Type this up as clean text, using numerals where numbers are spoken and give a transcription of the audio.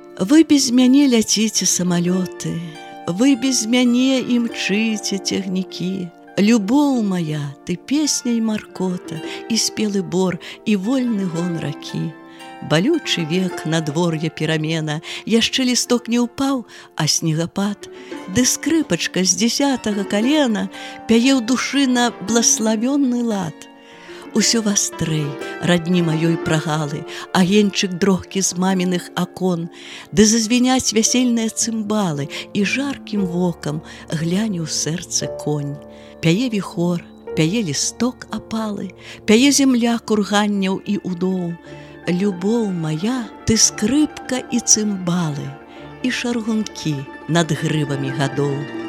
Вы без мяне ляціце самалёты, вы без мяне імчыце цягнікі. Любоў моя, ты песня і маркота, і спелы бор, і вольны гон ракі. Балючы век, надвор'е перамена, яшчэ лісток не ўпаў, а снегапад, ды скрыпачка з 10-го калена пяе ў душы на блаславённы лад. Усё вастрэй, радні маёй прагалы, агеньчык дрогкі з маміных акон, ды зазвіняць вясельныя цымбалы, і жаркім вокам гляне ў сэрцы конь. Пяе віхор, пяе лісток апалы, пяе земля курганняў і удоў. Любоў моя, ты скрыпка і цымбалы, і шаргункі над грывамі гадоў.